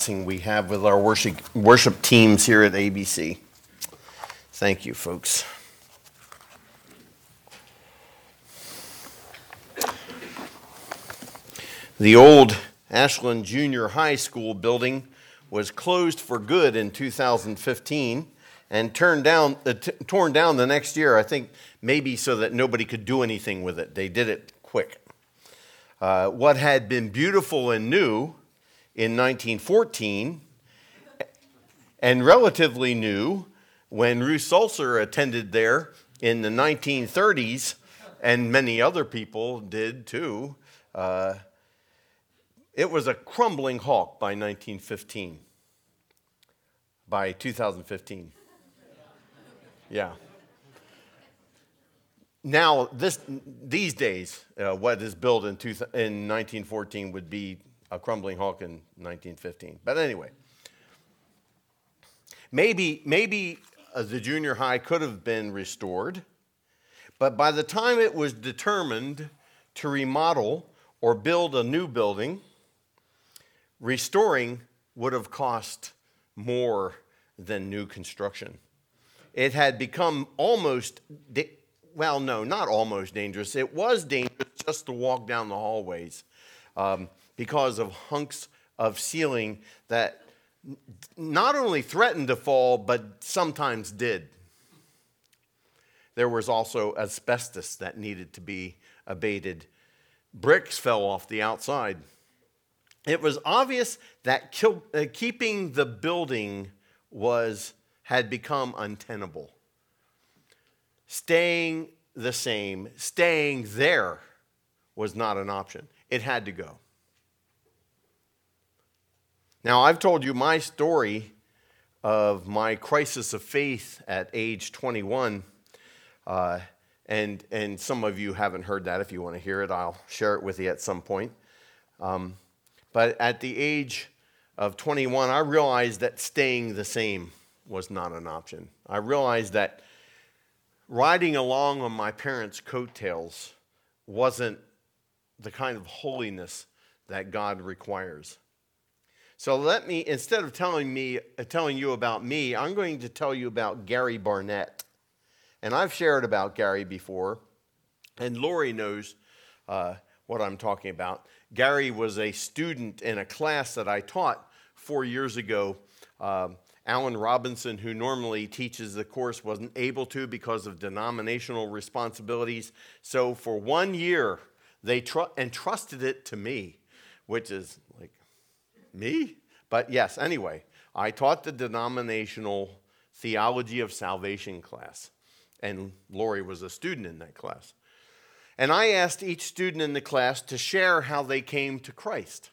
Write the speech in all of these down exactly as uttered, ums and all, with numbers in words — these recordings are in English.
blessing we have with our worship worship teams here at A B C. Thank you, folks. The old Ashland Junior High School building was closed for good in two thousand fifteen and turned down, uh, t- torn down the next year, I think maybe so that nobody could do anything with it. They did it quick. Uh, what had been beautiful and new in nineteen fourteen and relatively new when Ruth Sulzer attended there in the nineteen thirties, and many other people did too, uh, it was a crumbling hulk by nineteen fifteen, by two thousand fifteen. Yeah. Now, this these days, uh, what is built in, two, in nineteen fourteen would be a crumbling hulk in nineteen fifteen. But anyway, maybe maybe uh, the junior high could have been restored, but by the time it was determined to remodel or build a new building, restoring would have cost more than new construction. It had become almost, da- well, no, not almost dangerous. It was dangerous just to walk down the hallways um, because of hunks of ceiling that not only threatened to fall, but sometimes did. There was also asbestos that needed to be abated. Bricks fell off the outside. It was obvious that kill, uh, keeping the building was had become untenable. Staying the same, staying there was not an option. It had to go. Now, I've told you my story of my crisis of faith at age twenty-one, uh, and, and some of you haven't heard that. If you want to hear it, I'll share it with you at some point. Um, But at the age of twenty-one, I realized that staying the same was not an option. I realized that riding along on my parents' coattails wasn't the kind of holiness that God requires. So let me, instead of telling me, uh, telling you about me, I'm going to tell you about Gary Barnett. And I've shared about Gary before, and Lori knows uh, what I'm talking about. Gary was a student in a class that I taught four years ago. Uh, Alan Robinson, who normally teaches the course, wasn't able to because of denominational responsibilities. So for one year, they tr- entrusted it to me, which is like, me? But yes, anyway, I taught the denominational theology of salvation class, and Lori was a student in that class. And I asked each student in the class to share how they came to Christ.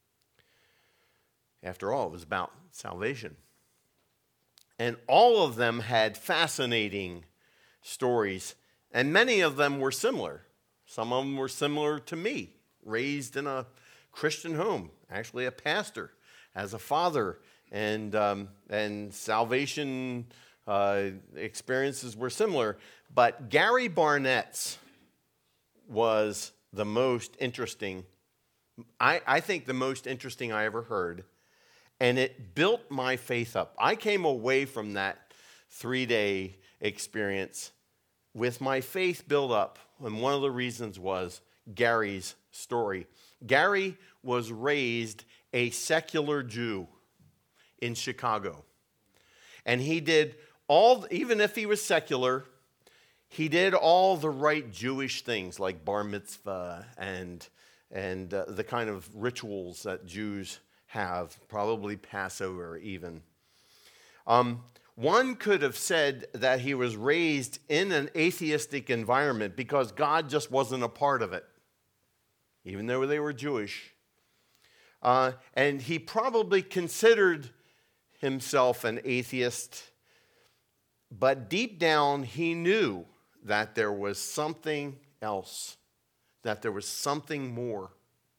After all, it was about salvation. And all of them had fascinating stories, and many of them were similar. Some of them were similar to me, raised in a Christian home, actually a pastor, as a father, and, um, and salvation uh, experiences were similar. But Gary Barnett's was the most interesting, I, I think the most interesting I ever heard, and it built my faith up. I came away from that three-day experience with my faith built up, and one of the reasons was Gary's story. Gary was raised a secular Jew in Chicago, and he did all, even if he was secular, he did all the right Jewish things like bar mitzvah and, and uh, the kind of rituals that Jews have, probably Passover even. Um, one could have said that he was raised in an atheistic environment because God just wasn't a part of it, even though they were Jewish. Uh, and he probably considered himself an atheist, but deep down he knew that there was something else, that there was something more.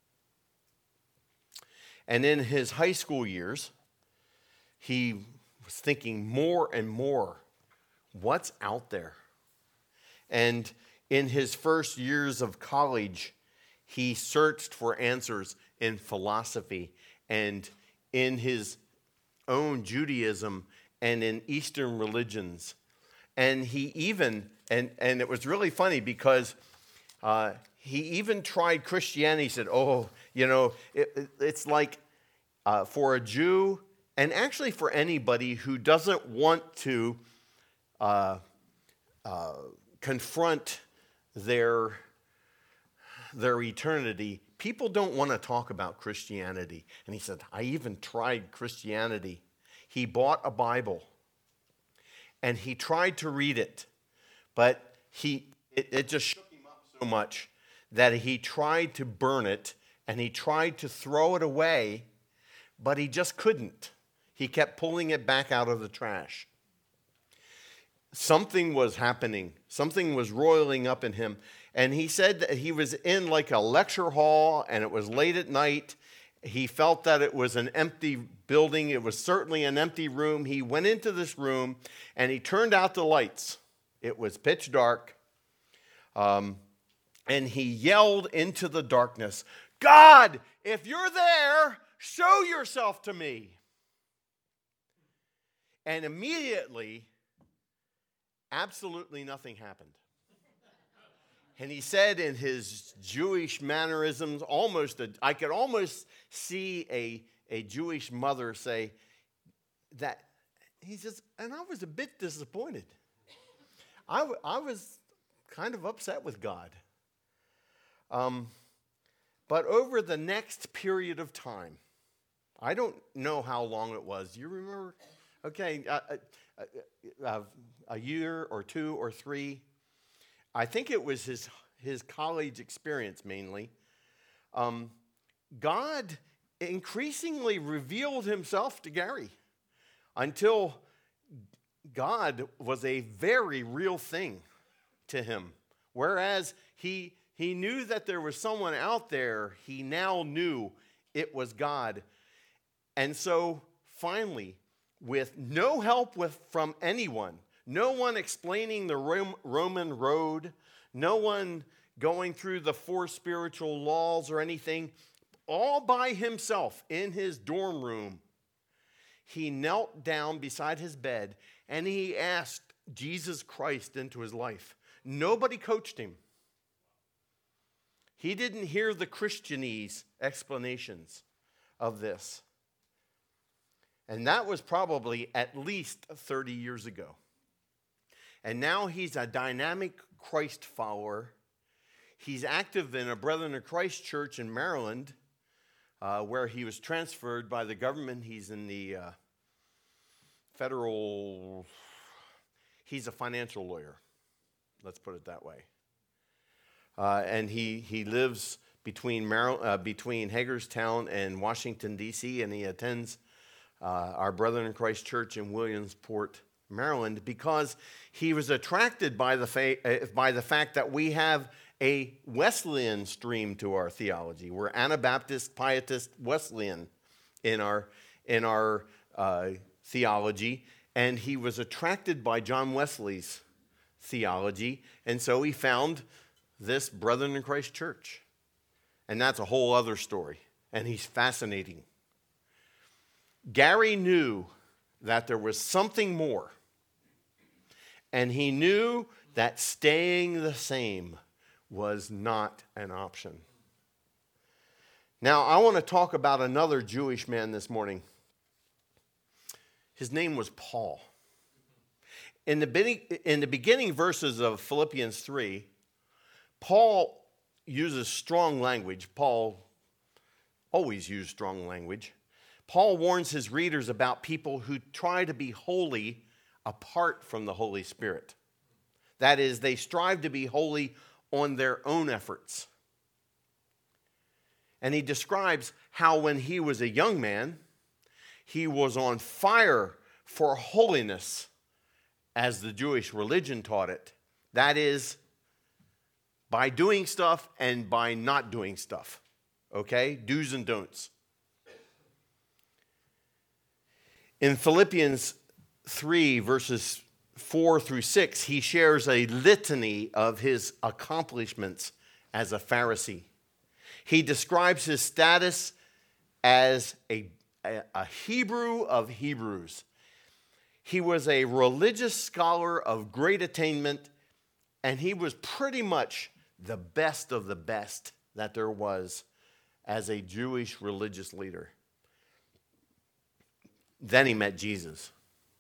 And in his high school years, he was thinking more and more, what's out there? And in his first years of college, he searched for answers in philosophy and in his own Judaism and in Eastern religions. And he even, and, and it was really funny because uh, he even tried Christianity. He said, oh, you know, it, it, it's like uh, for a Jew, and actually for anybody who doesn't want to uh, uh, confront their, their eternity, people don't want to talk about Christianity. And he said, I even tried Christianity. He bought a Bible, and he tried to read it, but he it, it just shook him up so much that he tried to burn it, and he tried to throw it away, but he just couldn't. He kept pulling it back out of the trash. Something was happening. Something was roiling up in him. And he said that he was in like a lecture hall, and it was late at night. He felt that it was an empty building. It was certainly an empty room. He went into this room, and he turned out the lights. It was pitch dark. Um, and he yelled into the darkness, God, if you're there, show yourself to me. And immediately, absolutely nothing happened. And he said in his Jewish mannerisms, almost a, I could almost see a, a Jewish mother say that, he says, and I was a bit disappointed. I, w- I was kind of upset with God. Um, but over the next period of time, I don't know how long it was. You remember? Okay, uh, uh, uh, a year or two or three. I think it was his, his college experience mainly. Um, God increasingly revealed himself to Gary until God was a very real thing to him. Whereas he, he knew that there was someone out there, he now knew it was God. And so finally, with no help with, from anyone, no one explaining the Rome, Roman road, no one going through the four spiritual laws or anything, all by himself in his dorm room, he knelt down beside his bed and he asked Jesus Christ into his life. Nobody coached him. He didn't hear the Christianese explanations of this. And that was probably at least thirty years ago. And now he's a dynamic Christ follower. He's active in a Brethren of Christ church in Maryland, uh, where he was transferred by the government. He's in the uh, federal, he's a financial lawyer. Let's put it that way. Uh, and he, he lives between, Mar- uh, between Hagerstown and Washington, D C, and he attends uh, our Brethren in Christ church in Williamsport, Maryland, because he was attracted by the, fa- uh, by the fact that we have a Wesleyan stream to our theology. We're Anabaptist, Pietist, Wesleyan in our, in our uh, theology, and he was attracted by John Wesley's theology, and so he found this Brethren in Christ church. And that's a whole other story, and he's fascinating. Gary knew that there was something more, and he knew that staying the same was not an option. Now, I want to talk about another Jewish man this morning. His name was Paul. In the, in the beginning verses of Philippians three, Paul uses strong language. Paul always used strong language. Paul warns his readers about people who try to be holy apart from the Holy Spirit. That is, they strive to be holy on their own efforts. And he describes how when he was a young man, he was on fire for holiness as the Jewish religion taught it. That is, by doing stuff and by not doing stuff. Okay? Do's and don'ts. In Philippians three, verses four through six, he shares a litany of his accomplishments as a Pharisee. He describes his status as a, a, a Hebrew of Hebrews. He was a religious scholar of great attainment, and he was pretty much the best of the best that there was as a Jewish religious leader. Then he met Jesus.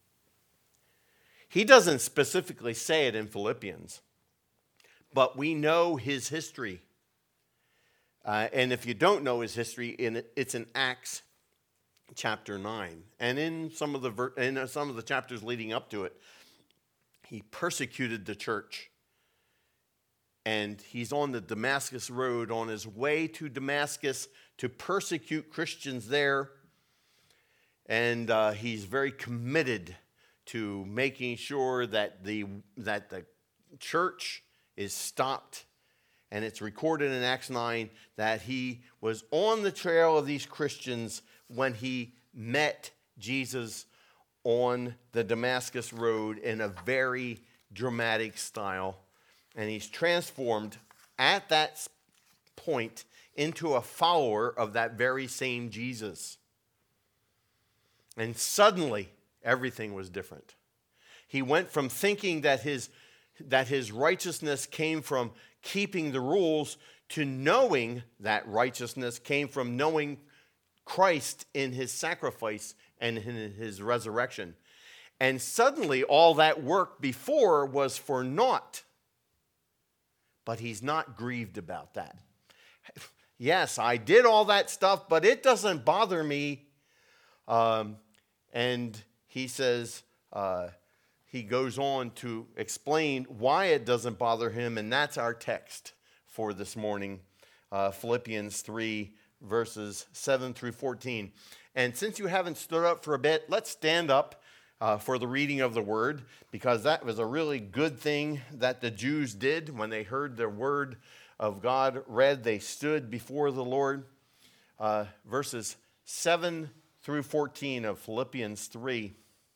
He doesn't specifically say it in Philippians, but we know his history. Uh, and if you don't know his history, in it's in Acts chapter nine. And in some of the ver- in some of the chapters leading up to it, he persecuted the church. And he's on the Damascus road, on his way to Damascus to persecute Christians there. And uh, he's very committed to making sure that the that the church is stopped. And it's recorded in Acts nine that he was on the trail of these Christians when he met Jesus on the Damascus road in a very dramatic style. And he's transformed at that point into a follower of that very same Jesus. And suddenly, everything was different. He went from thinking that his, that his righteousness came from keeping the rules to knowing that righteousness came from knowing Christ in his sacrifice and in his resurrection. And suddenly, all that work before was for naught. But he's not grieved about that. Yes, I did all that stuff, but it doesn't bother me. Um, and he says, uh, he goes on to explain why it doesn't bother him, and that's our text for this morning, uh, Philippians three, verses seven through fourteen. And since you haven't stood up for a bit, let's stand up Uh, for the reading of the word, because that was a really good thing that the Jews did when they heard the word of God read. They stood before the Lord. Uh, verses seven through fourteen of Philippians three,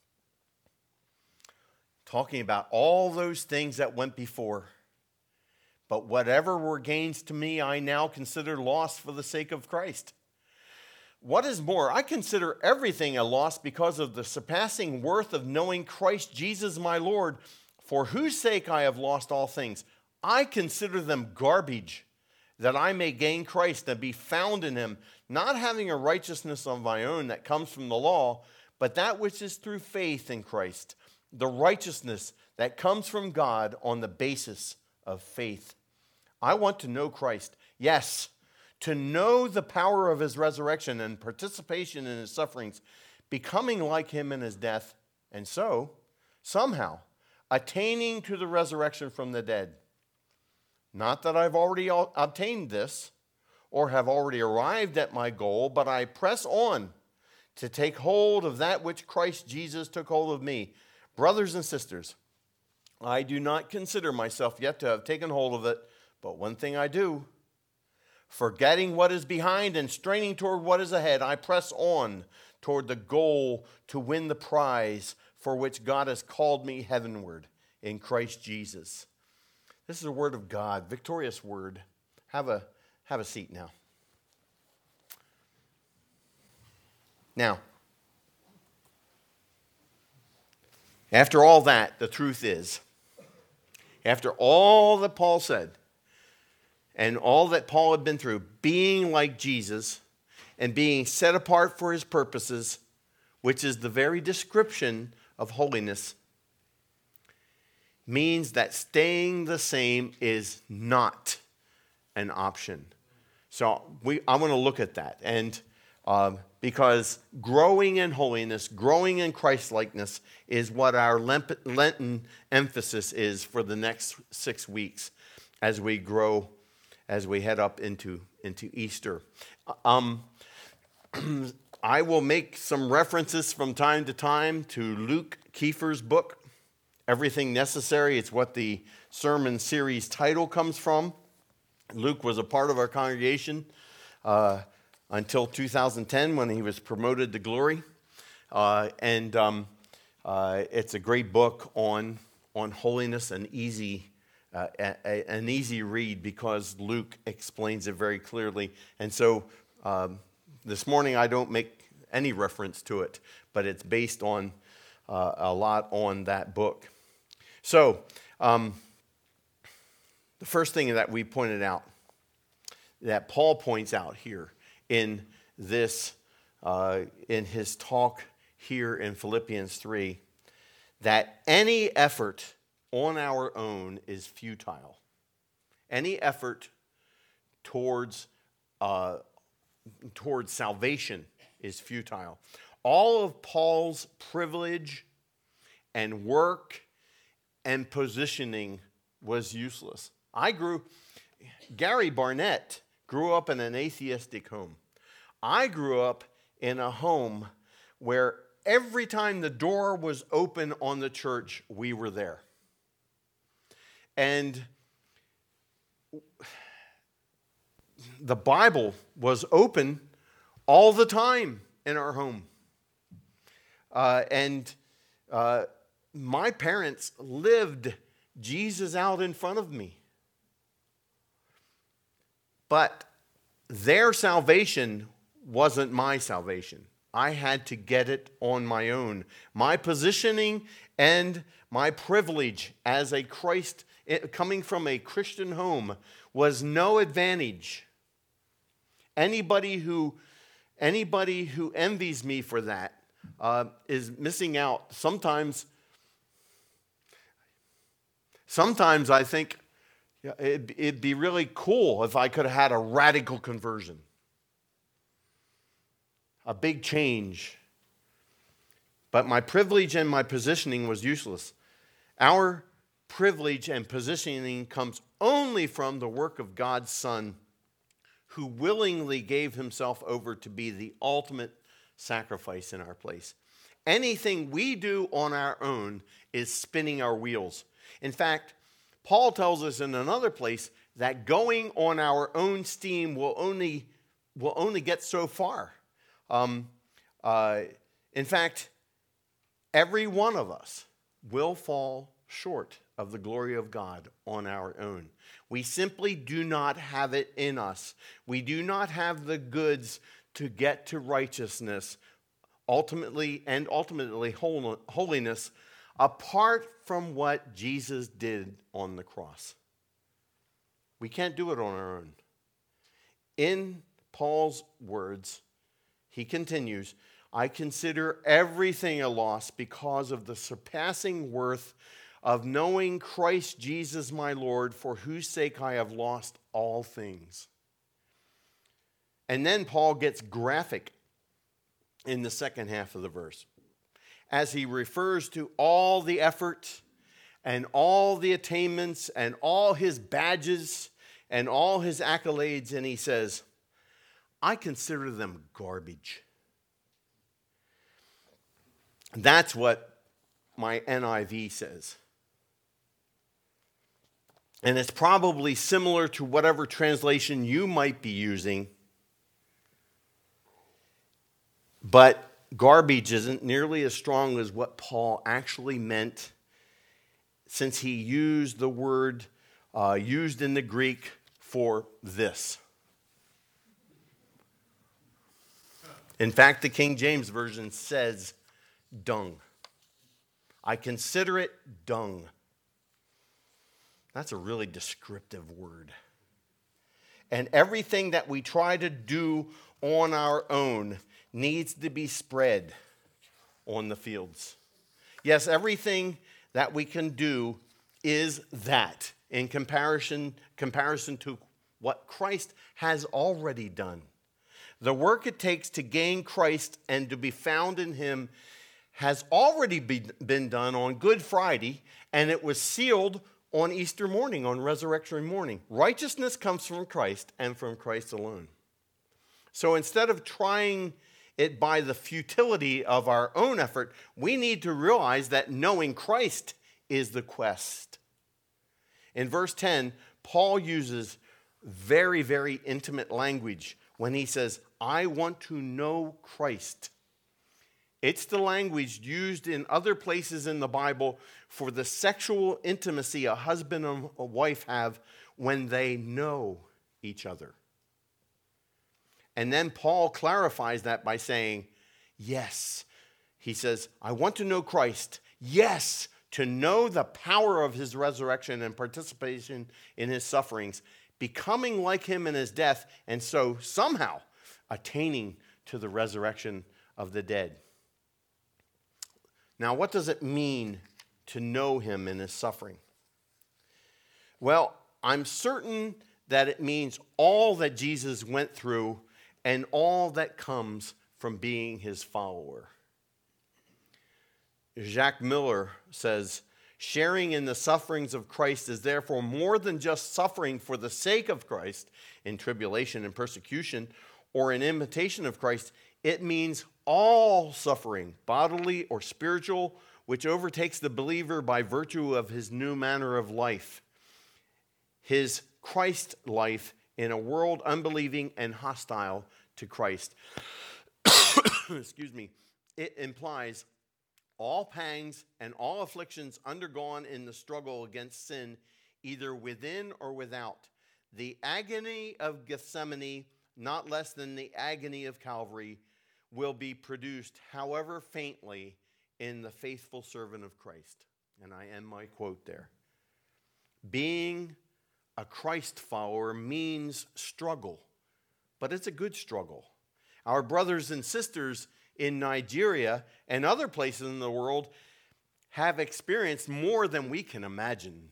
talking about all those things that went before. But whatever were gains to me, I now consider loss for the sake of Christ. What is more, I consider everything a loss because of the surpassing worth of knowing Christ Jesus my Lord, for whose sake I have lost all things. I consider them garbage, that I may gain Christ and be found in him, not having a righteousness of my own that comes from the law, but that which is through faith in Christ, the righteousness that comes from God on the basis of faith. I want to know Christ, yes, to know the power of his resurrection and participation in his sufferings, becoming like him in his death, and so, somehow, attaining to the resurrection from the dead. Not that I've already obtained this, or have already arrived at my goal, but I press on to take hold of that which Christ Jesus took hold of me. Brothers and sisters, I do not consider myself yet to have taken hold of it, but one thing I do, forgetting what is behind and straining toward what is ahead, I press on toward the goal to win the prize for which God has called me heavenward in Christ Jesus. This is a word of God, victorious word. Have a, have a seat now. Now, after all that, the truth is, after all that Paul said, and all that Paul had been through, being like Jesus and being set apart for his purposes, which is the very description of holiness, means that staying the same is not an option. So we, I want to look at that. And um, because growing in holiness, growing in Christ-likeness is what our Lenten emphasis is for the next six weeks as we grow as we head up into, into Easter. Um, I will make some references from time to time to Luke Kiefer's book, Everything Necessary. It's what the sermon series title comes from. Luke was a part of our congregation uh, until two thousand ten when he was promoted to glory. Uh, and um, uh, it's a great book on, on holiness, and easy Uh, a, a, an easy read because Luke explains it very clearly. And so um, this morning I don't make any reference to it, but it's based on uh, a lot on that book. So, um, the first thing that we pointed out, that Paul points out here in this, uh, in his talk here in Philippians three, that any effort on our own is futile. Any effort towards uh, towards salvation is futile. All of Paul's privilege and work and positioning was useless. I grew, Gary Barnett grew up in an atheistic home. I grew up in a home where every time the door was open on the church, we were there. And the Bible was open all the time in our home. Uh, and uh, my parents lived Jesus out in front of me. But their salvation wasn't my salvation. I had to get it on my own. My positioning and my privilege as a Christ, coming from a Christian home, was no advantage. Anybody who, anybody who envies me for that uh, is missing out. Sometimes, sometimes I think yeah, it'd, it'd be really cool if I could have had a radical conversion, a big change. But my privilege and my positioning was useless. Our privilege and positioning comes only from the work of God's Son, who willingly gave himself over to be the ultimate sacrifice in our place. Anything we do on our own is spinning our wheels. In fact, Paul tells us in another place that going on our own steam will only, will only get so far. Um, uh, in fact, every one of us will fall short of the glory of God on our own. We simply do not have it in us. We do not have the goods to get to righteousness, ultimately, and ultimately holiness, apart from what Jesus did on the cross. We can't do it on our own. In Paul's words, he continues, I consider everything a loss because of the surpassing worth of knowing Christ Jesus my Lord, for whose sake I have lost all things. And then Paul gets graphic in the second half of the verse, as he refers to all the effort and all the attainments and all his badges and all his accolades, and he says, I consider them garbage. That's what my N I V says. And it's probably similar to whatever translation you might be using. But garbage isn't nearly as strong as what Paul actually meant, since he used the word uh, used in the Greek for this. In fact, the King James Version says dung. I consider it dung. That's a really descriptive word. And everything that we try to do on our own needs to be spread on the fields. Yes, everything that we can do is that in comparison, comparison to what Christ has already done. The work it takes to gain Christ and to be found in him has already be, been done on Good Friday, and it was sealed on Easter morning, on resurrection morning. Righteousness comes from Christ and from Christ alone. So instead of trying it by the futility of our own effort, we need to realize that knowing Christ is the quest. In verse ten, Paul uses very, very intimate language when he says, I want to know Christ. It's the language used in other places in the Bible for the sexual intimacy a husband and a wife have when they know each other. And then Paul clarifies that by saying, Yes. He says, I want to know Christ. Yes, to know the power of his resurrection and participation in his sufferings, becoming like him in his death, and so somehow attaining to the resurrection of the dead. Now, what does it mean to know him in his suffering? Well, I'm certain that it means all that Jesus went through and all that comes from being his follower. Jacques Miller says, sharing in the sufferings of Christ is therefore more than just suffering for the sake of Christ in tribulation and persecution or in imitation of Christ. It means all suffering, bodily or spiritual, which overtakes the believer by virtue of his new manner of life, his Christ life in a world unbelieving and hostile to Christ. Excuse me. It implies all pangs and all afflictions undergone in the struggle against sin, either within or without. The agony of Gethsemane, not less than the agony of Calvary, will be produced, however faintly, in the faithful servant of Christ. And I end my quote there. Being a Christ follower means struggle, but it's a good struggle. Our brothers and sisters in Nigeria and other places in the world have experienced more than we can imagine.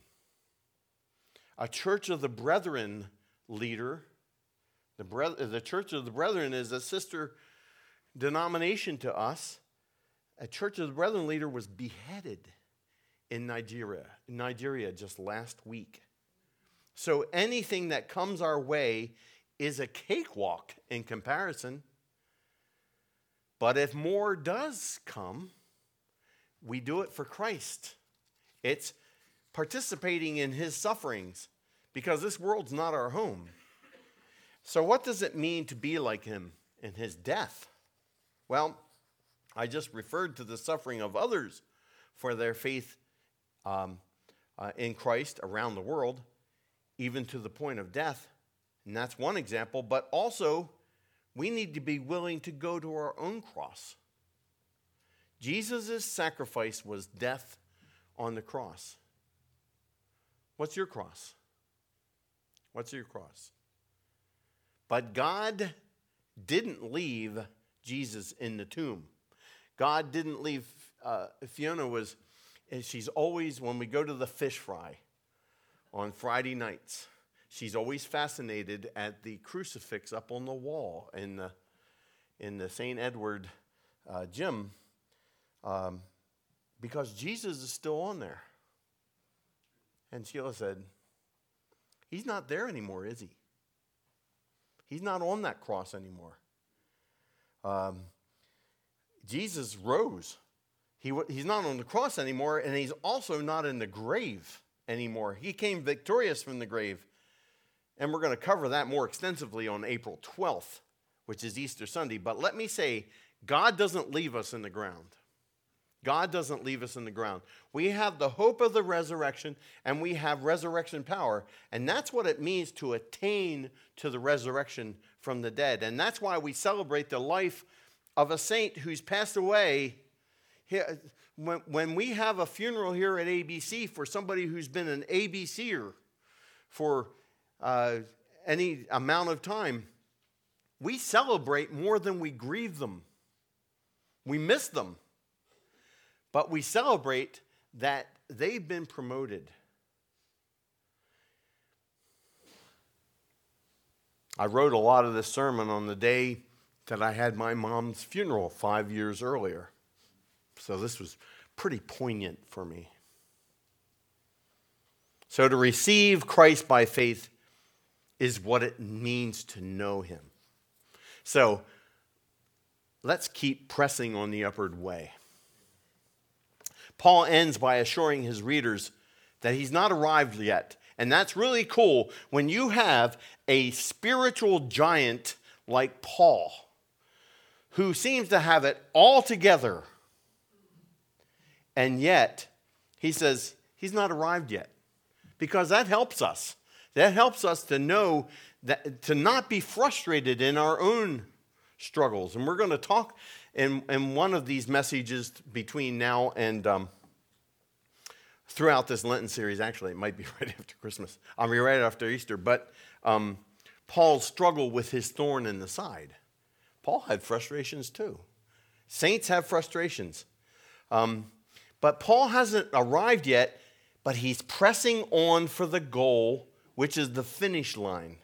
A Church of the Brethren leader, the, bre- the Church of the Brethren is a sister denomination to us. A Church of the Brethren leader was beheaded in Nigeria, in Nigeria just last week. So anything that comes our way is a cakewalk in comparison. But if more does come, we do it for Christ. It's participating in his sufferings because this world's not our home. So what does it mean to be like him in his death? Well, I just referred to the suffering of others for their faith um, uh, in Christ around the world, even to the point of death. And that's one example, but also we need to be willing to go to our own cross. Jesus' sacrifice was death on the cross. What's your cross? What's your cross? But God didn't leave Jesus in the tomb. God didn't leave, uh, Fiona was, she's always, when we go to the fish fry on Friday nights, she's always fascinated at the crucifix up on the wall in the, in the Saint Edward uh, gym um, because Jesus is still on there. And Sheila said, he's not there anymore, is he? He's not on that cross anymore. Um, Jesus rose. He, he's not on the cross anymore, and he's also not in the grave anymore. He came victorious from the grave. And we're going to cover that more extensively on April twelfth, which is Easter Sunday. But let me say, God doesn't leave us in the ground. God doesn't leave us in the ground. We have the hope of the resurrection, and we have resurrection power. And that's what it means to attain to the resurrection from the dead. And that's why we celebrate the life of a saint who's passed away. When, when we have a funeral here at A B C for somebody who's been an A B C-er for uh, any amount of time, we celebrate more than we grieve them. We miss them. But we celebrate that they've been promoted. I wrote a lot of this sermon on the day that I had my mom's funeral five years earlier. So this was pretty poignant for me. So to receive Christ by faith is what it means to know him. So let's keep pressing on the upward way. Paul ends by assuring his readers that he's not arrived yet. And that's really cool when you have a spiritual giant like Paul, who seems to have it all together. And yet, he says he's not arrived yet. Because that helps us. That helps us to know that, to not be frustrated in our own struggles. And we're going to talk in, in one of these messages between now and um, throughout this Lenten series, actually, it might be right after Christmas. I mean, right after Easter. But um, Paul's struggle with his thorn in the side. Paul had frustrations too. Saints have frustrations. Um, but Paul hasn't arrived yet, but he's pressing on for the goal, which is the finish line.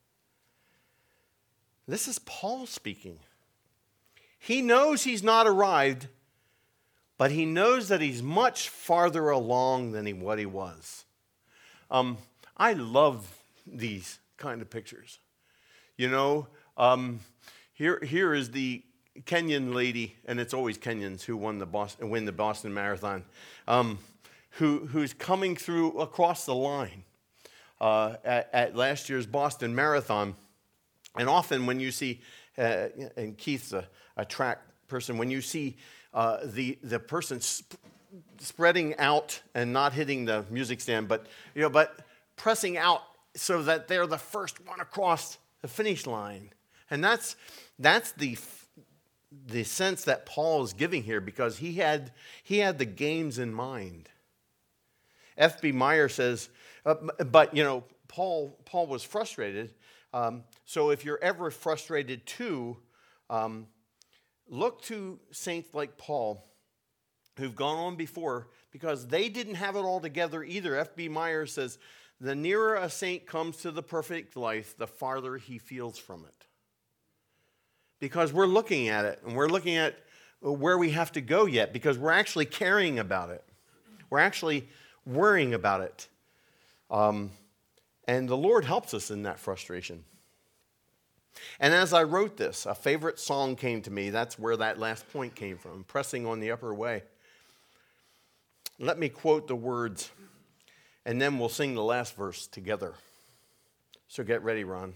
This is Paul speaking. He knows he's not arrived, but he knows that he's much farther along than he, what he was. Um, I love these kind of pictures. You know, um, here here is the Kenyan lady, and it's always Kenyans who won the Boston, win the Boston Marathon, um, who who's coming through across the line uh, at, at last year's Boston Marathon. And often when you see, uh, and Keith's a, a track person, when you see uh, the the person sp- spreading out and not hitting the music stand, but you know, but pressing out so that they're the first one across the finish line, and that's that's the the sense that Paul is giving here, because he had he had the games in mind. F B Meyer says, uh, but you know, Paul Paul was frustrated. Um, so if you're ever frustrated too, um, look to saints like Paul, who've gone on before, because they didn't have it all together either. F B Meyer says, the nearer a saint comes to the perfect life, the farther he feels from it. Because we're looking at it, and we're looking at where we have to go yet, because we're actually caring about it. We're actually worrying about it. Um, and the Lord helps us in that frustration. And as I wrote this, a favorite song came to me. That's where that last point came from, pressing on the upper way. Let me quote the words, and then we'll sing the last verse together. So get ready, Ron.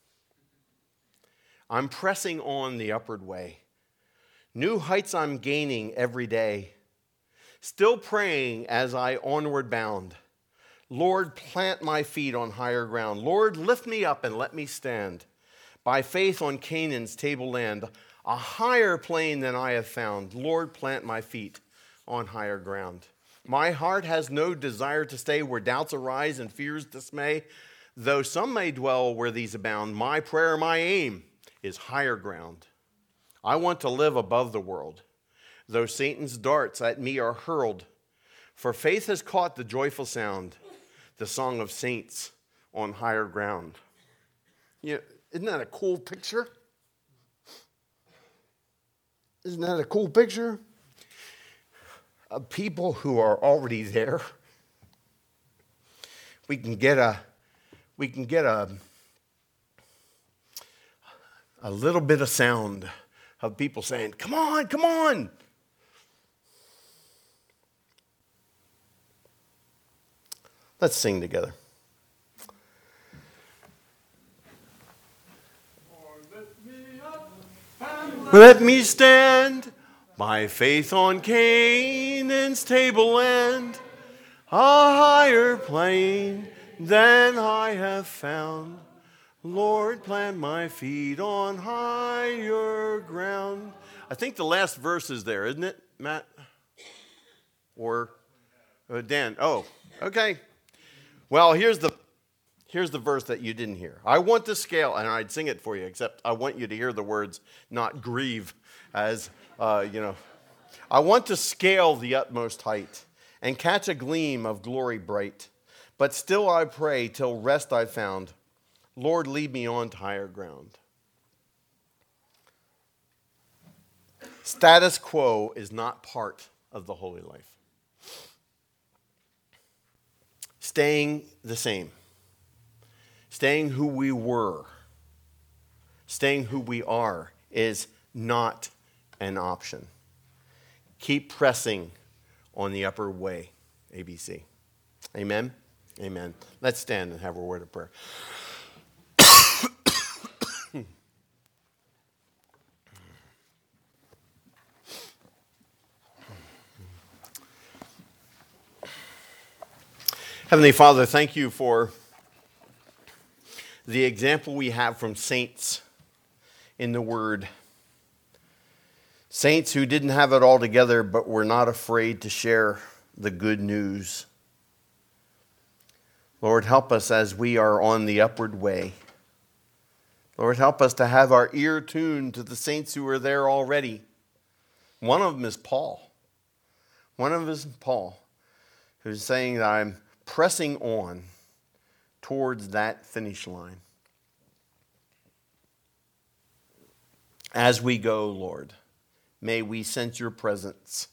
I'm pressing on the upward way. New heights I'm gaining every day. Still praying as I onward bound. Lord, plant my feet on higher ground. Lord, lift me up and let me stand. By faith on Canaan's tableland, a higher plane than I have found. Lord, plant my feet on higher ground. My heart has no desire to stay where doubts arise and fears dismay. Though some may dwell where these abound, my prayer, my aim is higher ground. I want to live above the world, though Satan's darts at me are hurled. For faith has caught the joyful sound, the song of saints on higher ground. You know, isn't that a cool picture? Isn't that a cool picture? Of people who are already there. We can get a, we can get a, a little bit of sound of people saying, come on, come on. Let's sing together. Let me stand by faith on Canaan's tableland, a higher plane than I have found. Lord, plant my feet on higher ground. I think the last verse is there, isn't it, Matt? Or uh, Dan? Oh, okay. Well, here's the here's the verse that you didn't hear. I want to scale, and I'd sing it for you, except I want you to hear the words, not grieve, as, uh, you know. I want to scale the utmost height and catch a gleam of glory bright. But still I pray till rest I've found. Lord, lead me on to higher ground. Status quo is not part of the holy life. Staying the same. Staying who we were. Staying who we are is not an option. Keep pressing on the upper way, A B C. Amen? Amen. Let's stand and have a word of prayer. Heavenly Father, thank you for the example we have from saints in the Word. Saints who didn't have it all together but were not afraid to share the good news. Lord, help us as we are on the upward way. Lord, help us to have our ear tuned to the saints who are there already. One of them is Paul. One of them is Paul, who's saying that I'm pressing on towards that finish line. As we go, Lord, may we sense your presence.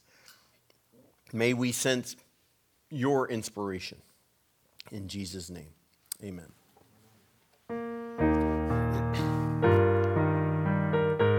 May we sense your inspiration. In Jesus' name, amen.